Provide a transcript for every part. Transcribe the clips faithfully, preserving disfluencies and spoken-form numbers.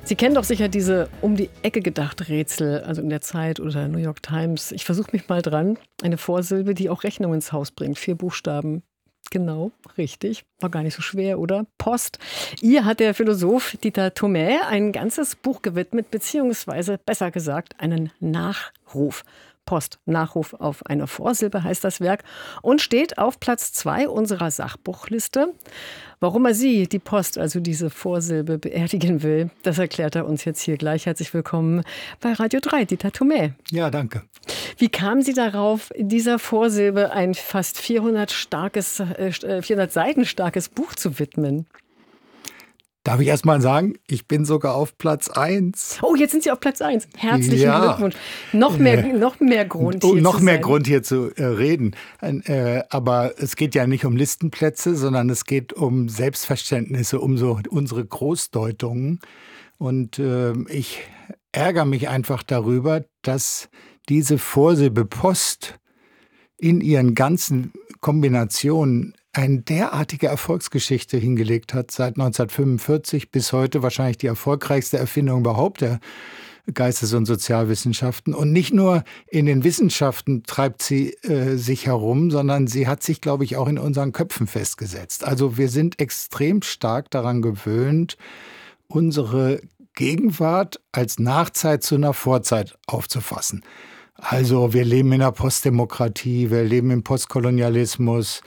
Sie kennen doch sicher diese um die Ecke gedacht Rätsel, also in der Zeit oder New York Times. Ich versuche mich mal dran. Eine Vorsilbe, die auch Rechnung ins Haus bringt. Vier Buchstaben. Genau, richtig. War gar nicht so schwer, oder? Post. Ihr hat der Philosoph Dieter Thomae ein ganzes Buch gewidmet, beziehungsweise besser gesagt einen Nachruf. Post, Nachruf auf eine Vorsilbe heißt das Werk und steht auf Platz zwei unserer Sachbuchliste. Warum er sie, die Post, also diese Vorsilbe, beerdigen will, das erklärt er uns jetzt hier gleich. Herzlich willkommen bei Radio drei, Dieter Thomae. Ja, danke. Wie kamen Sie darauf, dieser Vorsilbe ein fast vierhundert, starkes, äh, vierhundert Seiten starkes Buch zu widmen? Darf ich erst mal sagen, ich bin sogar auf Platz eins. Oh, jetzt sind Sie auf Platz eins. Herzlichen ja. Glückwunsch. Noch mehr, äh, noch mehr Grund oh, hier noch zu mehr sein. Grund hier zu äh, reden. Äh, aber es geht ja nicht um Listenplätze, sondern es geht um Selbstverständnisse, um so unsere Großdeutungen. Und äh, ich ärgere mich einfach darüber, dass diese Vorsilbe Post in ihren ganzen Kombinationen eine derartige Erfolgsgeschichte hingelegt hat, seit neunzehnhundertfünfundvierzig bis heute wahrscheinlich die erfolgreichste Erfindung überhaupt der Geistes- und Sozialwissenschaften. Und nicht nur in den Wissenschaften treibt sie äh, sich herum, sondern sie hat sich, glaube ich, auch in unseren Köpfen festgesetzt. Also wir sind extrem stark daran gewöhnt, unsere Gegenwart als Nachzeit zu einer Vorzeit aufzufassen. Also wir leben in einer Postdemokratie, wir leben im Postkolonialismus.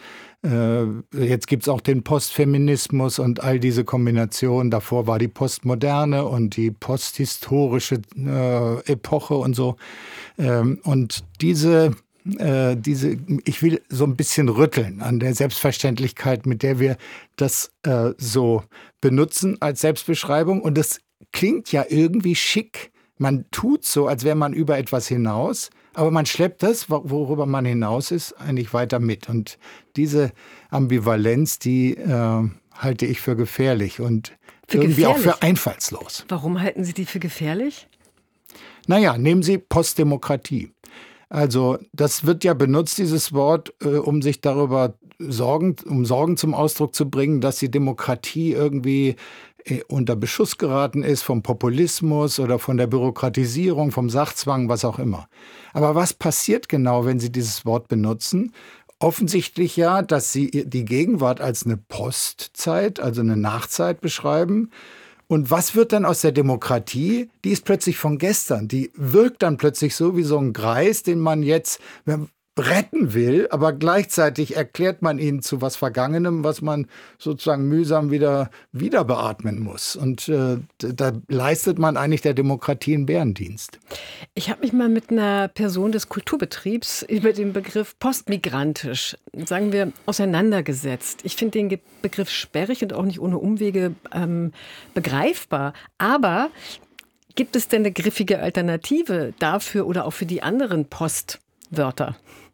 Jetzt gibt es auch den Postfeminismus und all diese Kombinationen. Davor war die Postmoderne und die posthistorische äh, Epoche und so. Ähm, und diese, äh, diese, ich will so ein bisschen rütteln an der Selbstverständlichkeit, mit der wir das äh, so benutzen als Selbstbeschreibung. Und das klingt ja irgendwie schick. Man tut so, als wäre man über etwas hinaus, aber man schleppt das, worüber man hinaus ist, eigentlich weiter mit. Und diese Ambivalenz, die äh, halte ich für gefährlich und für irgendwie gefährlich? auch für einfallslos. Warum halten Sie die für gefährlich? Naja, nehmen Sie Postdemokratie. Also das wird ja benutzt, dieses Wort, äh, um sich darüber Sorgen, um Sorgen zum Ausdruck zu bringen, dass die Demokratie irgendwie unter Beschuss geraten ist vom Populismus oder von der Bürokratisierung, vom Sachzwang, was auch immer. Aber was passiert genau, wenn Sie dieses Wort benutzen? Offensichtlich ja, dass Sie die Gegenwart als eine Postzeit, also eine Nachzeit beschreiben. Und was wird dann aus der Demokratie? Die ist plötzlich von gestern. Die wirkt dann plötzlich so wie so ein Greis, den man jetzt retten will, aber gleichzeitig erklärt man ihn zu was Vergangenem, was man sozusagen mühsam wieder, wieder beatmen muss. Und äh, da leistet man eigentlich der Demokratie einen Bärendienst. Ich habe mich mal mit einer Person des Kulturbetriebs über den Begriff postmigrantisch, sagen wir, auseinandergesetzt. Ich finde den Begriff sperrig und auch nicht ohne Umwege ähm, begreifbar. Aber gibt es denn eine griffige Alternative dafür oder auch für die anderen Postwörter?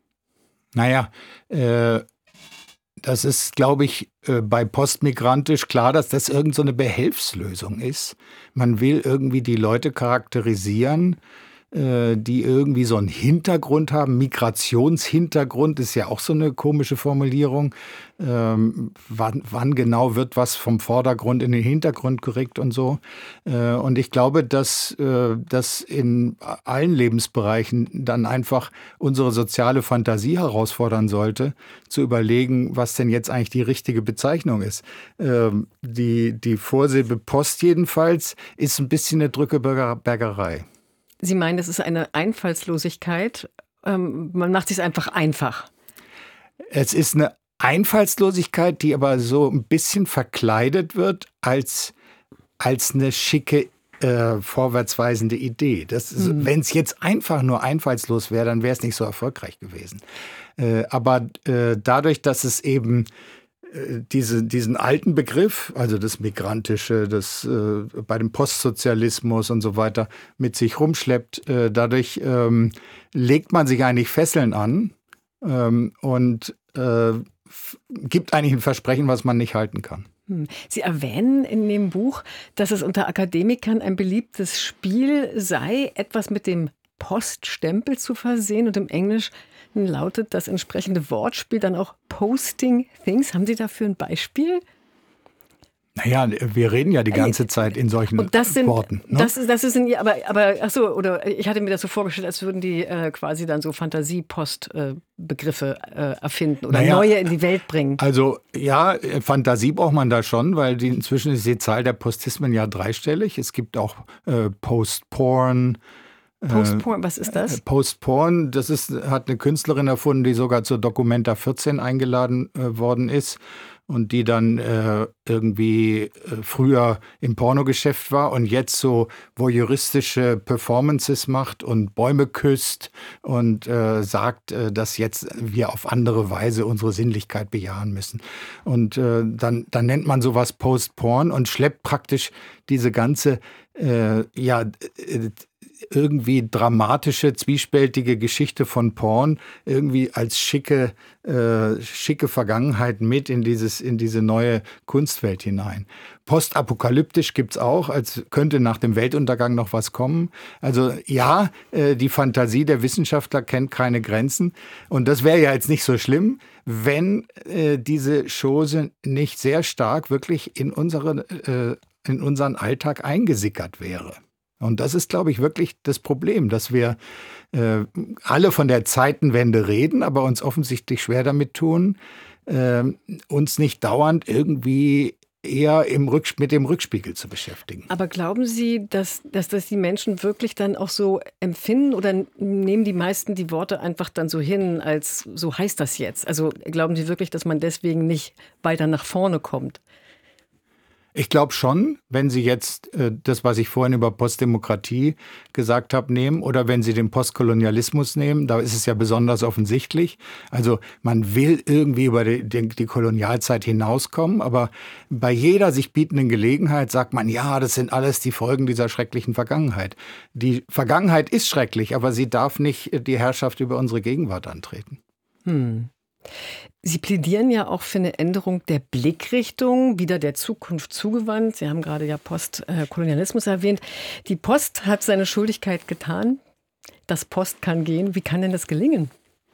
Naja, äh, das ist, glaube ich, äh, bei postmigrantisch klar, dass das irgend so eine Behelfslösung ist. Man will irgendwie die Leute charakterisieren, äh, die irgendwie so einen Hintergrund haben. Migrationshintergrund ist ja auch so eine komische Formulierung. Ähm, wann, wann genau wird was vom Vordergrund in den Hintergrund gerückt und so. Äh, und ich glaube, dass äh, das in allen Lebensbereichen dann einfach unsere soziale Fantasie herausfordern sollte, zu überlegen, was denn jetzt eigentlich die richtige Bezeichnung ist. Ähm, die, die Vorsilbe Post jedenfalls ist ein bisschen eine Drückebergerei. Sie meinen, das ist eine Einfallslosigkeit? Ähm, man macht es sich einfach einfach. Es ist eine Einfallslosigkeit, die aber so ein bisschen verkleidet wird als, als eine schicke, äh, vorwärtsweisende Idee. Das, mhm. Wenn es jetzt einfach nur einfallslos wäre, dann wäre es nicht so erfolgreich gewesen. Äh, aber äh, dadurch, dass es eben äh, diese, diesen alten Begriff, also das Migrantische, das äh, bei dem Postsozialismus und so weiter mit sich rumschleppt, äh, dadurch ähm, legt man sich eigentlich Fesseln an ähm, und äh, gibt eigentlich ein Versprechen, was man nicht halten kann. Sie erwähnen in dem Buch, dass es unter Akademikern ein beliebtes Spiel sei, etwas mit dem Poststempel zu versehen. Und im Englischen lautet das entsprechende Wortspiel dann auch Posting Things. Haben Sie dafür ein Beispiel? Naja, wir reden ja die ganze Zeit in solchen und das sind, Worten. Ne? Das, das ist in, aber, aber ach so, oder ich hatte mir das so vorgestellt, als würden die äh, quasi dann so Fantasiepost-Begriffe äh, äh, erfinden oder naja, neue in die Welt bringen. Also ja, Fantasie braucht man da schon, weil die, inzwischen ist die Zahl der Postismen ja dreistellig. Es gibt auch äh, Post-Porn. Post-Porn, was ist das? Post-Porn, das ist, hat eine Künstlerin erfunden, die sogar zur Documenta vierzehn eingeladen äh, worden ist und die dann äh, irgendwie äh, früher im Pornogeschäft war und jetzt so voyeuristische Performances macht und Bäume küsst und äh, sagt, äh, dass jetzt wir auf andere Weise unsere Sinnlichkeit bejahen müssen. Und äh, dann, dann nennt man sowas Post-Porn und schleppt praktisch diese ganze, äh, ja, äh, irgendwie dramatische, zwiespältige Geschichte von Porn irgendwie als schicke, äh, schicke Vergangenheit mit in dieses, in diese neue Kunstwelt hinein. Postapokalyptisch gibt's auch, als könnte nach dem Weltuntergang noch was kommen. Also ja, äh, die Fantasie der Wissenschaftler kennt keine Grenzen. Und das wäre ja jetzt nicht so schlimm, wenn äh, diese Chose nicht sehr stark wirklich in, unsere, äh, in unseren Alltag eingesickert wäre. Und das ist, glaube ich, wirklich das Problem, dass wir äh, alle von der Zeitenwende reden, aber uns offensichtlich schwer damit tun, äh, uns nicht dauernd irgendwie eher im Rücksp- mit dem Rückspiegel zu beschäftigen. Aber glauben Sie, dass, dass das die Menschen wirklich dann auch so empfinden oder nehmen die meisten die Worte einfach dann so hin, als so heißt das jetzt? Also glauben Sie wirklich, dass man deswegen nicht weiter nach vorne kommt? Ich glaube schon, wenn Sie jetzt äh, das, was ich vorhin über Postdemokratie gesagt habe, nehmen oder wenn Sie den Postkolonialismus nehmen, da ist es ja besonders offensichtlich. Also man will irgendwie über die, die, die Kolonialzeit hinauskommen, aber bei jeder sich bietenden Gelegenheit sagt man, ja, das sind alles die Folgen dieser schrecklichen Vergangenheit. Die Vergangenheit ist schrecklich, aber sie darf nicht die Herrschaft über unsere Gegenwart antreten. Hm. Sie plädieren ja auch für eine Änderung der Blickrichtung, wieder der Zukunft zugewandt. Sie haben gerade ja Postkolonialismus erwähnt. Die Post hat seine Schuldigkeit getan. Das Post kann gehen. Wie kann denn das gelingen?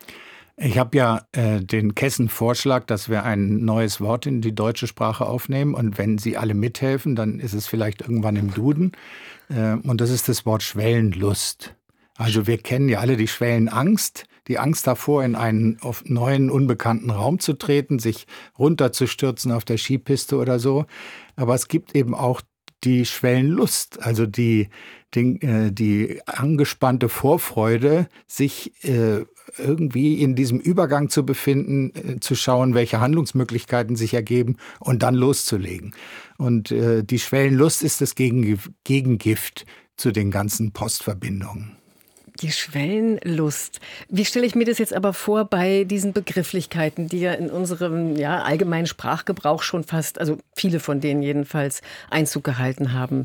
Ich habe ja äh, den kessen Vorschlag, dass wir ein neues Wort in die deutsche Sprache aufnehmen. Und wenn Sie alle mithelfen, dann ist es vielleicht irgendwann im Duden. Äh, und das ist das Wort Schwellenlust. Also wir kennen ja alle die Schwellenangst, die Angst davor, in einen auf neuen, unbekannten Raum zu treten, sich runterzustürzen auf der Skipiste oder so. Aber es gibt eben auch die Schwellenlust, also die, die, äh, die angespannte Vorfreude, sich äh, irgendwie in diesem Übergang zu befinden, äh, zu schauen, welche Handlungsmöglichkeiten sich ergeben und dann loszulegen. Und äh, die Schwellenlust ist das Gegengif- Gegengift zu den ganzen Postverbindungen. Die Schwellenlust. Wie stelle ich mir das jetzt aber vor bei diesen Begrifflichkeiten, die ja in unserem ja, allgemeinen Sprachgebrauch schon fast, also viele von denen jedenfalls, Einzug gehalten haben?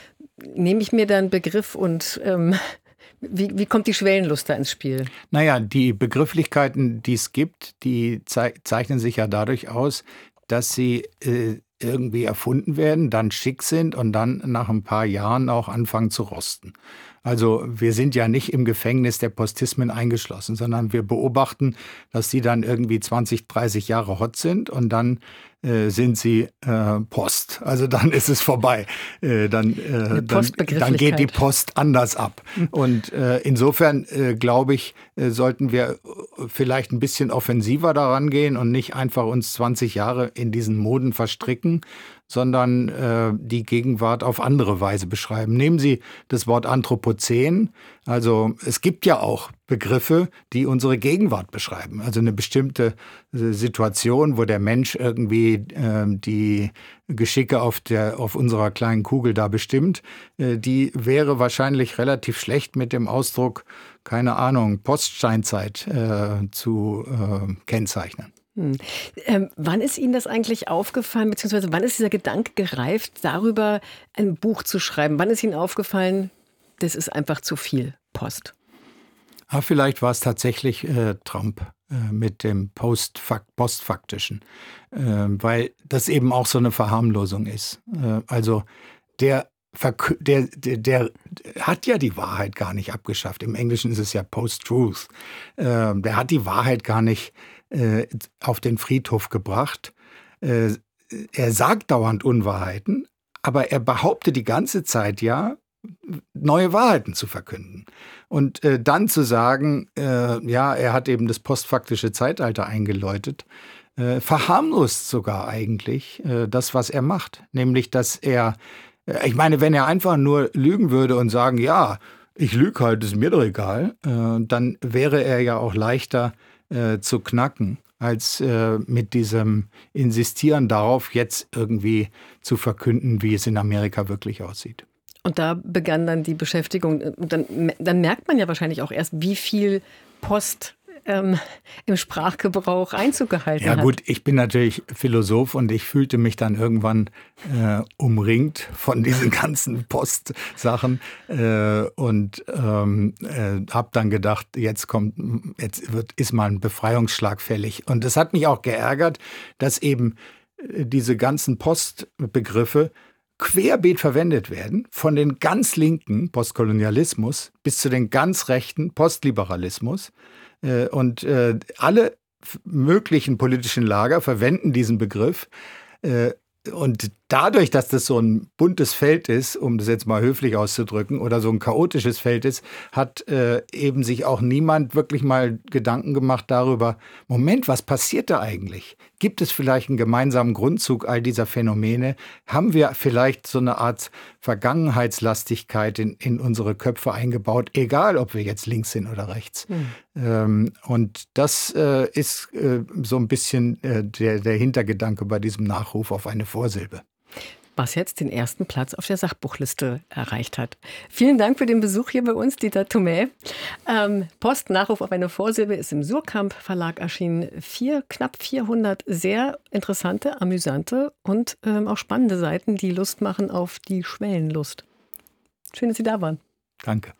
Nehme ich mir da einen Begriff und ähm, wie, wie kommt die Schwellenlust da ins Spiel? Naja, die Begrifflichkeiten, die es gibt, die zei- zeichnen sich ja dadurch aus, dass sie äh, irgendwie erfunden werden, dann schick sind und dann nach ein paar Jahren auch anfangen zu rosten. Also wir sind ja nicht im Gefängnis der Postismen eingeschlossen, sondern wir beobachten, dass die dann irgendwie zwanzig, dreißig Jahre hot sind und dann äh, sind sie äh, Post. Also dann ist es vorbei. Äh, dann, äh, dann, dann geht die Post anders ab. Und äh, insofern äh, glaube ich, äh, sollten wir vielleicht ein bisschen offensiver daran gehen und nicht einfach uns zwanzig Jahre in diesen Moden verstricken, sondern äh, die Gegenwart auf andere Weise beschreiben. Nehmen Sie das Wort Anthropozän. Also es gibt ja auch Begriffe, die unsere Gegenwart beschreiben. Also eine bestimmte äh, Situation, wo der Mensch irgendwie äh, die Geschicke auf, der, auf unserer kleinen Kugel da bestimmt, äh, die wäre wahrscheinlich relativ schlecht mit dem Ausdruck, keine Ahnung, Poststeinzeit äh, zu äh, kennzeichnen. Hm. Ähm, wann ist Ihnen das eigentlich aufgefallen, beziehungsweise wann ist dieser Gedanke gereift, darüber ein Buch zu schreiben? Wann ist Ihnen aufgefallen, das ist einfach zu viel Post? Ah, vielleicht war es tatsächlich äh, Trump äh, mit dem Postfakt, Postfaktischen, äh, weil das eben auch so eine Verharmlosung ist. Äh, also der Der, der, der hat ja die Wahrheit gar nicht abgeschafft. Im Englischen ist es ja Post-Truth. Äh, der hat die Wahrheit gar nicht äh, auf den Friedhof gebracht. Äh, er sagt dauernd Unwahrheiten, aber er behauptet die ganze Zeit ja, neue Wahrheiten zu verkünden. Und äh, dann zu sagen, äh, ja, er hat eben das postfaktische Zeitalter eingeläutet, äh, verharmlost sogar eigentlich äh, das, was er macht. Nämlich, dass er, äh, ich meine, wenn er einfach nur lügen würde und sagen, ja, ich lüge halt, ist mir doch egal, äh, dann wäre er ja auch leichter äh, zu knacken, als äh, mit diesem Insistieren darauf, jetzt irgendwie zu verkünden, wie es in Amerika wirklich aussieht. Und da begann dann die Beschäftigung. Und dann, dann merkt man ja wahrscheinlich auch erst, wie viel Post ähm, im Sprachgebrauch Einzug gehalten hat. Ja gut, ich bin natürlich Philosoph und ich fühlte mich dann irgendwann äh, umringt von diesen ganzen Postsachen äh, und ähm, äh, habe dann gedacht, jetzt kommt, jetzt wird, ist mal ein Befreiungsschlag fällig. Und es hat mich auch geärgert, dass eben äh, diese ganzen Postbegriffe querbeet verwendet werden, von den ganz linken Postkolonialismus bis zu den ganz rechten Postliberalismus. Und alle möglichen politischen Lager verwenden diesen Begriff. Und dadurch, dass das so ein buntes Feld ist, um das jetzt mal höflich auszudrücken, oder so ein chaotisches Feld ist, hat äh, eben sich auch niemand wirklich mal Gedanken gemacht darüber, Moment, was passiert da eigentlich? Gibt es vielleicht einen gemeinsamen Grundzug all dieser Phänomene? Haben wir vielleicht so eine Art Vergangenheitslastigkeit in, in unsere Köpfe eingebaut, egal ob wir jetzt links sind oder rechts? Mhm. Ähm, und das äh, ist äh, so ein bisschen äh, der, der Hintergedanke bei diesem Nachruf auf eine Vorsilbe. Was jetzt den ersten Platz auf der Sachbuchliste erreicht hat. Vielen Dank für den Besuch hier bei uns, Dieter Thomae. Ähm, Post, Nachruf auf eine Vorsilbe ist im Suhrkamp Verlag erschienen. Vier, knapp vierhundert sehr interessante, amüsante und ähm, auch spannende Seiten, die Lust machen auf die Schwellenlust. Schön, dass Sie da waren. Danke.